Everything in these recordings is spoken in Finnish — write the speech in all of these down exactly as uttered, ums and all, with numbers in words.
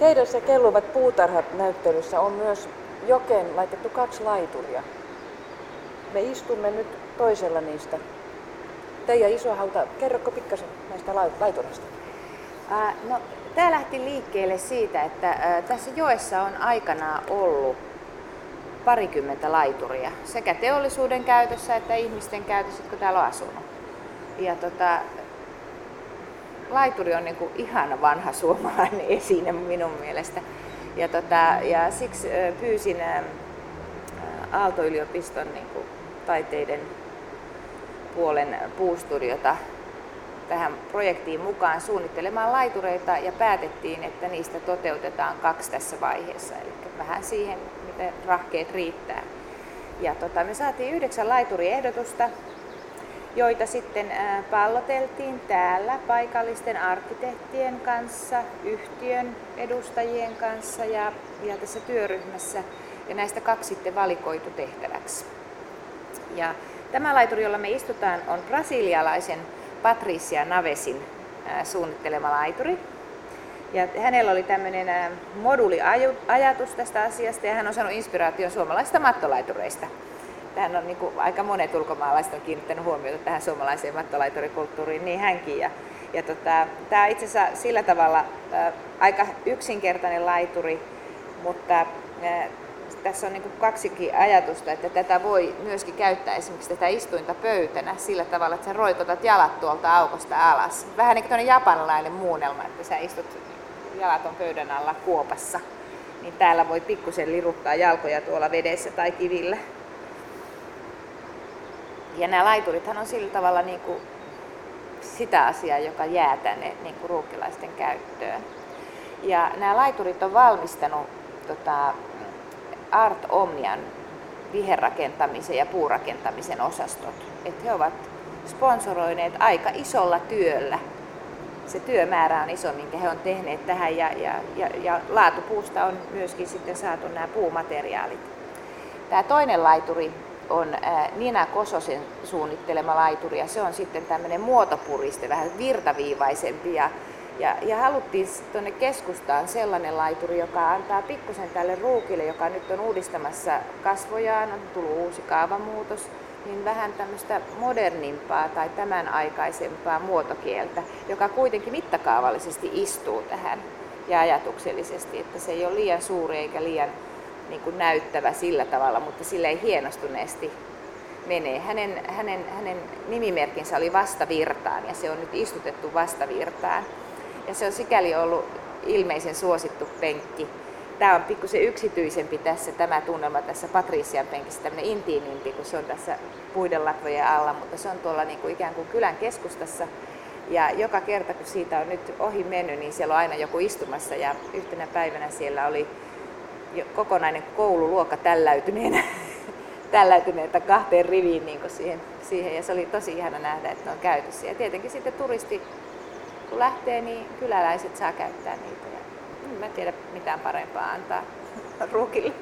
Keidas ja kelluvat puutarhat -näyttelyssä on myös jokeen laitettu kaksi laituria. Me istumme nyt toisella niistä. Teija Isohauta, kerrotko pikkasen näistä laitureista? Ää, no, tämä lähti liikkeelle siitä, että ää, tässä joessa on aikanaan ollut parikymmentä laituria, sekä teollisuuden käytössä että ihmisten käytössä, jotka täällä on asunut. Ja tota, laituri on niinku ihana vanha suomalainen esine minun mielestä. Ja, tota, ja siksi pyysin ää, Aalto-yliopiston niinku, taiteiden puolen puustudiota tähän projektiin mukaan suunnittelemaan laitureita ja päätettiin, että niistä toteutetaan kaksi tässä vaiheessa. Eli vähän siihen, miten rahkeet riittää. Ja tota, me saatiin yhdeksän laituriehdotusta, joita sitten ää, palloteltiin täällä paikallisten arkkitehtien kanssa, yhtiön edustajien kanssa ja, ja tässä työryhmässä. Ja näistä kaksi sitten valikoitu tehtäväksi. Ja tämä laituri, jolla me istutaan, on brasilialaisen Patricia Navesin ää, suunnittelema laituri. Ja hänellä oli tämmöinen moduuliajatus tästä asiasta ja hän on saanut inspiraation suomalaisista mattolaitureista. Tähän on niin kuin, aika monet ulkomaalaiset on kiinnittänyt huomiota tähän suomalaiseen mattolaiturikulttuuriin, niin hänkin. Ja, ja tota, tämä on itse asiassa sillä tavalla ää, aika yksinkertainen laituri, mutta ää, tässä on niin kuin kaksikin ajatusta, että tätä voi myöskin käyttää esimerkiksi tätä istuinta pöytänä sillä tavalla, että sä roikotat jalat tuolta aukosta alas. Vähän niin kuin japanilainen muunnelma, että sä istut jalat on pöydän alla kuopassa, niin täällä voi pikkusen liruttaa jalkoja tuolla vedessä tai kivillä. Ja nämä laiturithan on sillä tavalla niin kuin sitä asiaa, joka jää tänne niin kuin ruukkilaisten käyttöön. Ja nämä laiturit on valmistanut tota, Art Omnian viherrakentamisen ja puurakentamisen osastot. Et he ovat sponsoroineet aika isolla työllä. Se työmäärä on iso, minkä he on tehneet tähän ja, ja, ja, ja laatupuusta on myöskin sitten saatu nämä puumateriaalit. Tämä toinen laituri on ää, Nina Kososen suunnittelema laituri ja se on sitten tämmöinen muotopuriste, vähän virtaviivaisempi. Ja, ja, ja haluttiin tuonne keskustaan sellainen laituri, joka antaa pikkusen tälle ruukille, joka nyt on uudistamassa kasvojaan, on tullut uusi kaavamuutos, niin vähän tämmöistä modernimpaa tai tämän aikaisempaa muotokieltä, joka kuitenkin mittakaavallisesti istuu tähän ja ajatuksellisesti, että se ei ole liian suuri eikä liian niin kuin näyttävä sillä tavalla, mutta sillä ei hienostuneesti menee. Hänen, hänen, hänen nimimerkinsä oli Vastavirtaan ja se on nyt istutettu Vastavirtaan. Ja se on sikäli ollut ilmeisen suosittu penkki. Tämä on pikkusen yksityisempi tässä, tämä tunnelma tässä Patrician penkissä, tämmöinen intiimimpi, kun se on tässä puiden latvojen alla, mutta se on tuolla niin kuin ikään kuin kylän keskustassa. Ja joka kerta, kun siitä on nyt ohi mennyt, niin siellä on aina joku istumassa ja yhtenä päivänä siellä oli kokonainen koululuokka tälläytyneenä, tälläytyneitä kahteen riviin niin kuin siihen, siihen. Ja se oli tosi ihana nähdä, että ne on käytössä. Ja tietenkin sitten turisti, kun lähtee, niin kyläläiset saa käyttää niitä. Ja en tiedä mitään parempaa antaa ruukille.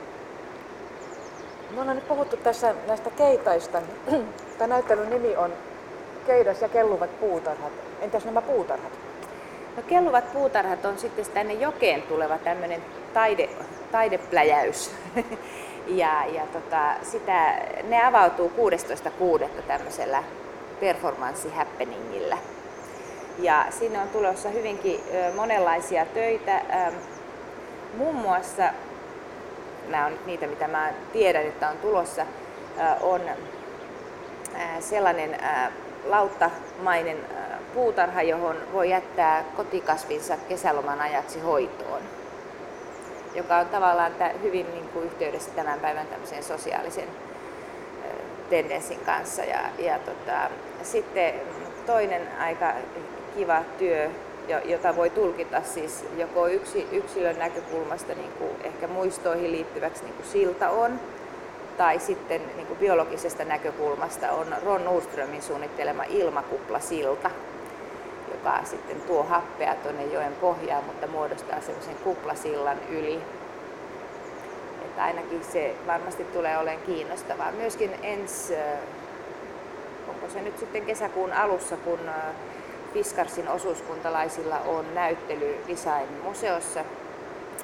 Me ollaan nyt puhuttu tässä näistä keitaista. Tämä näyttelyn nimi on Keidas ja kelluvat puutarhat. Entäs nämä puutarhat? No, kelluvat puutarhat on sitten tänne jokeen tuleva tämmöinen taide, taidepläjäys. ja, ja tota, sitä, ne avautuu kuudestoista kuudetta tämmöisellä performanssihappeningillä. Ja sinne on tulossa hyvinkin ö, monenlaisia töitä. Ähm, muun muassa, nämä on nyt niitä mitä mä tiedän, että on tulossa, äh, on äh, sellainen äh, lauttamainen äh, puutarha, johon voi jättää kotikasvinsa kesäloman ajaksi hoitoon, joka on tavallaan t- hyvin niin kuin yhteydessä tämän päivän tämmöisen sosiaalisen äh, tendenssin kanssa. Ja, ja tota, sitten toinen aika kiva työ, jota voi tulkita siis joko yksi, yksilön näkökulmasta niin kuin ehkä muistoihin liittyväksi niin kuin silta on, tai sitten niin kuin biologisesta näkökulmasta on Ron Nordströmin suunnittelema ilmakuplasilta, joka sitten tuo happea tuonne joen pohjaan, mutta muodostaa semmoisen kuplasillan yli. Että ainakin se varmasti tulee olemaan kiinnostavaa. Myöskin ensi, onko se nyt sitten kesäkuun alussa, kun Fiskarsin osuuskuntalaisilla on näyttely Design-museossa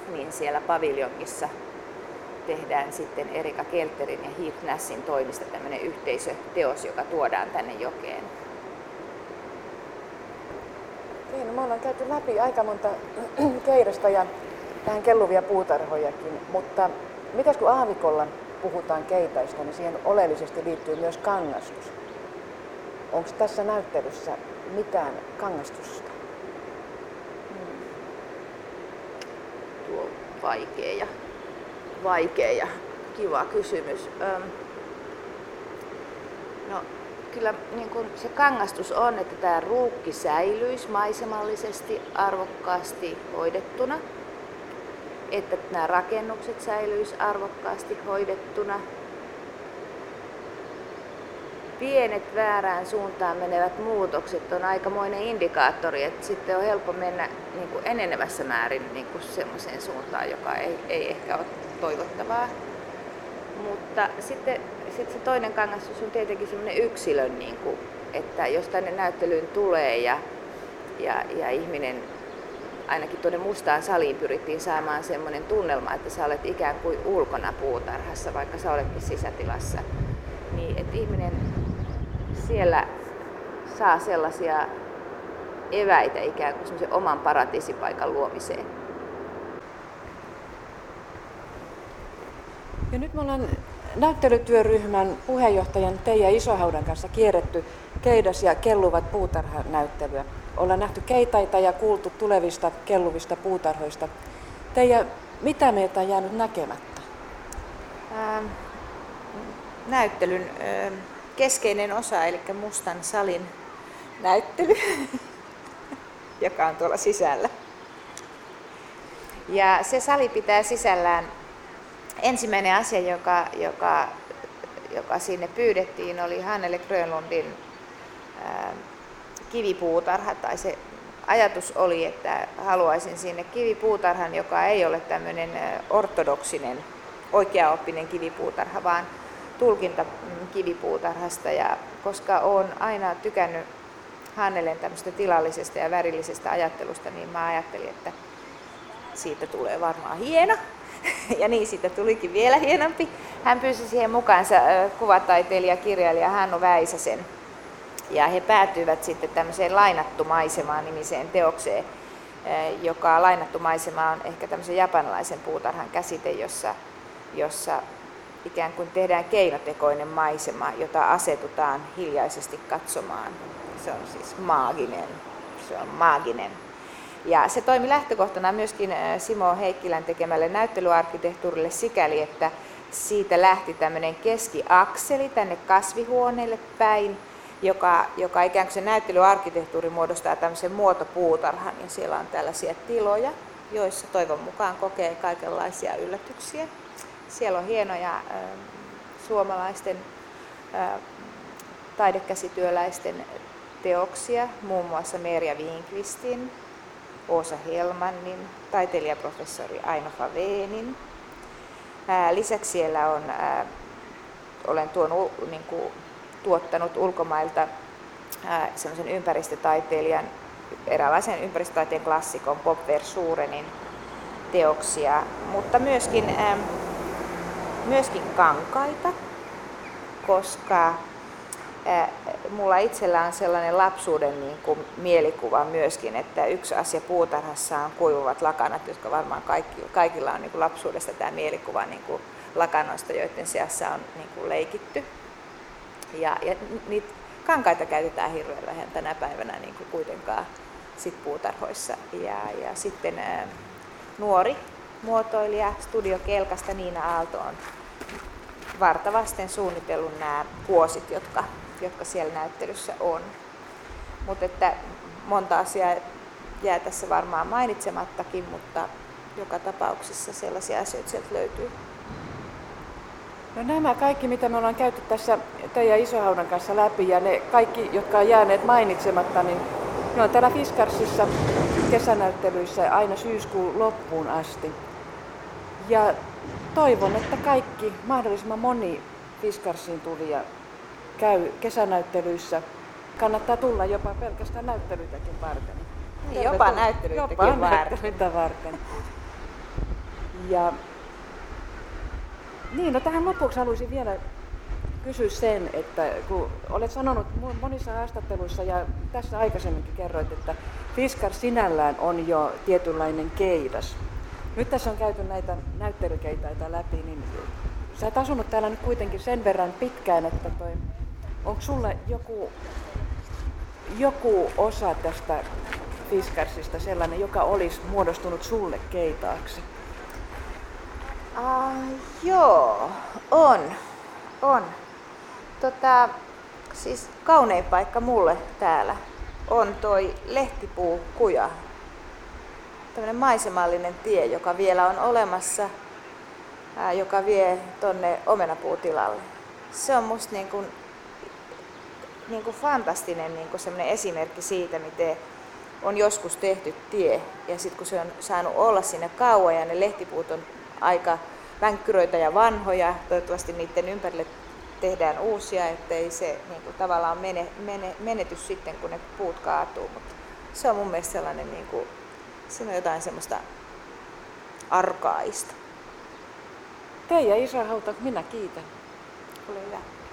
niin siellä paviljongissa tehdään sitten Erika Kelterin ja Heath Nassin toimista tämmöinen yhteisöteos, joka tuodaan tänne jokeen. Niin, me ollaan käyty läpi aika monta keidasta ja vähän kelluvia puutarhojakin, mutta mitäs kun aavikolla puhutaan keitaista, niin siihen oleellisesti liittyy myös kangastus. Onko tässä näyttelyssä mitään kangastusta? Hmm. Tuo on vaikea ja, vaikea ja kiva kysymys. Öm, no, kyllä niin kun se kangastus on, että tämä ruukki säilyisi maisemallisesti arvokkaasti hoidettuna, että nämä rakennukset säilyisi arvokkaasti hoidettuna. Pienet väärään suuntaan menevät muutokset on aikamoinen indikaattori, että sitten on helppo mennä niin kuin enenevässä määrin niin kuin semmoiseen suuntaan, joka ei, ei ehkä ole toivottavaa. Mutta sitten, sitten se toinen kangastus on tietenkin semmoinen yksilön, niin kuin, että jos tänne näyttelyyn tulee ja, ja, ja ihminen, ainakin tuonne mustaan saliin pyrittiin saamaan semmoinen tunnelma, että sä olet ikään kuin ulkona puutarhassa, vaikka sä oletkin sisätilassa, niin että ihminen siellä saa sellaisia eväitä ikään kuin semmoisen oman paratiisipaikan luomiseen. Ja nyt me ollaan näyttelytyöryhmän puheenjohtajan Teija Isohaudan kanssa kierretty Keidas ja kelluvat puutarhanäyttelyä. Ollaan nähty keitaita ja kuultu tulevista kelluvista puutarhoista. Teija, mitä meiltä on jäänyt näkemättä? Ähm, näyttelyn äh, keskeinen osa, eli mustan salin näyttely, joka on tuolla sisällä. Ja se sali pitää sisällään ensimmäinen asia, joka, joka, joka sinne pyydettiin, oli Hannele Grönlundin ää, kivipuutarha. Tai se ajatus oli, että haluaisin sinne kivipuutarhan, joka ei ole tämmöinen ortodoksinen, oikeaoppinen kivipuutarha, vaan tulkinta kivipuutarhasta. Ja koska olen aina tykännyt Hannelen tämmöistä tilallisesta ja värillisestä ajattelusta, niin mä ajattelin, että siitä tulee varmaan hieno. Ja niin siitä tulikin vielä hienompi. Hän pyysi siihen mukaansa kuvataiteilija, kirjailija Hannu Väisäsen. Ja he päätyivät sitten tämmöiseen Lainattu maisema -nimiseen teokseen, joka lainattu maisema on ehkä tämmöisen japanilaisen puutarhan käsite, jossa, jossa ikään kuin tehdään keinotekoinen maisema, jota asetutaan hiljaisesti katsomaan. Se on siis maaginen. Se on maaginen. Ja se toimi lähtökohtana myöskin Simo Heikkilän tekemälle näyttelyarkkitehtuurille sikäli, että siitä lähti tämmöinen keskiakseli tänne kasvihuoneelle päin, joka, joka ikään kuin se näyttelyarkkitehtuuri muodostaa tämmöisen muotopuutarhan. Ja siellä on tällaisia tiloja, joissa toivon mukaan kokee kaikenlaisia yllätyksiä. Siellä on hienoja äh, suomalaisten äh, taidekäsityöläisten teoksia, muun muassa Merja Winqvistin, Åsa Helmannin, taiteilijaprofessori Aino Faveenin. Lisäksi siellä on, ää, olen tuon, niin kuin, tuottanut ulkomailta ää, sellaisen ympäristötaiteilijan, eräänlaisen ympäristötaiteen klassikon Bob Versurenin teoksia, mutta myöskin, ää, myöskin kankaita, koska mulla itsellä on sellainen lapsuuden niin kuin mielikuva myöskin, että yksi asia puutarhassa on kuivuvat lakanat, jotka varmaan kaikki, kaikilla on niin kuin lapsuudesta tämä mielikuva niin kuin lakanoista, joiden seassa on niin kuin leikitty. Ja, ja niitä kankaita käytetään hirveän vähän tänä päivänä niin kuin kuitenkaan sit puutarhoissa. Ja, ja sitten ää, nuori muotoilija Studio Kelkasta Niina Aalto on vartavasten suunnitellut nämä kuosit, jotka jotka siellä näyttelyssä on. Mutta että monta asiaa jää tässä varmaan mainitsemattakin, mutta joka tapauksessa sellaisia asioita sieltä löytyy. No nämä kaikki, mitä me ollaan käyty tässä Teija Isohaudan kanssa läpi, ja ne kaikki, jotka on jääneet mainitsematta, niin ne on täällä Fiskarsissa kesänäyttelyissä aina syyskuun loppuun asti. Ja toivon, että kaikki, mahdollisimman moni Fiskarsiin tulija käy kesänäyttelyissä. Kannattaa tulla jopa pelkästään näyttelytäkin varten. Niin, jopa näyttelytäkin jopa varten. näyttelyitä varten. Ja niin, no tähän lopuksi haluaisin vielä kysyä sen, että kun olet sanonut monissa haastatteluissa ja tässä aikaisemminkin kerroit, että Fiskars sinällään on jo tietynlainen keidas. Nyt tässä on käyty näitä näyttelykeitaita läpi, niin sä oot asunut täällä nyt kuitenkin sen verran pitkään, että toi, onko sulle joku, joku osa tästä Fiskarsista sellainen, joka olisi muodostunut sulle keitaaksi? Ah, joo, on. On. Tota, siis kaunein paikka mulle täällä on toi Lehtipuukuja. Tämmöinen maisemallinen tie, joka vielä on olemassa, ää, joka vie tonne omenapuutilalle. Se on musta niin kuin, niin kuin fantastinen niin kuin semmoinen esimerkki siitä, miten on joskus tehty tie. Ja sitten kun se on saanut olla sinne kauan ja ne lehtipuut on aika vänkkyröitä ja vanhoja, toivottavasti niiden ympärille tehdään uusia, ettei se niin kuin, tavallaan mene, mene, menetys sitten, kun ne puut kaatuu. Mutta se on mun mielestä sellainen, niin kuin, siinä on jotain semmoista arkaista. Teija Isohauta, minä kiitän. Ole hyvä.